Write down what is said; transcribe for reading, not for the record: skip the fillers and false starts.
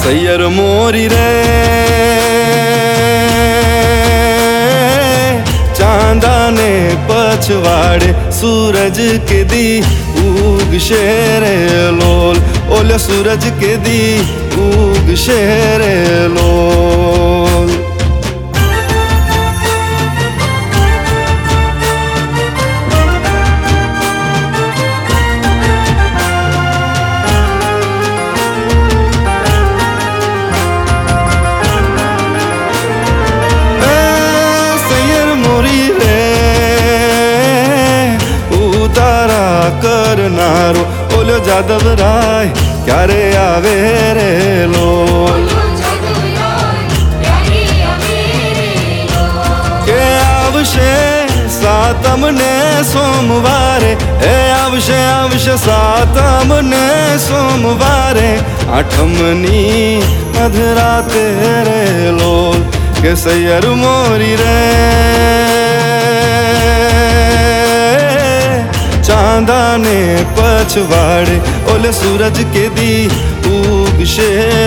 सैयर मोरी रे चांदा ने पछवाड़े सूरज के दी उग शेरे लोल ओले सूरज के दी उग शेरे लोल करनारो ओलो जादव राय क्यारे आवे रे लोल के आवशे सातम ने सोमवारे ए आवशे सातम ने सोमवारे आठमनी अधराते रे लोल के सैयर मोरी रे चांदा ने पछवाड़े ओले सूरज के दी उग शेरे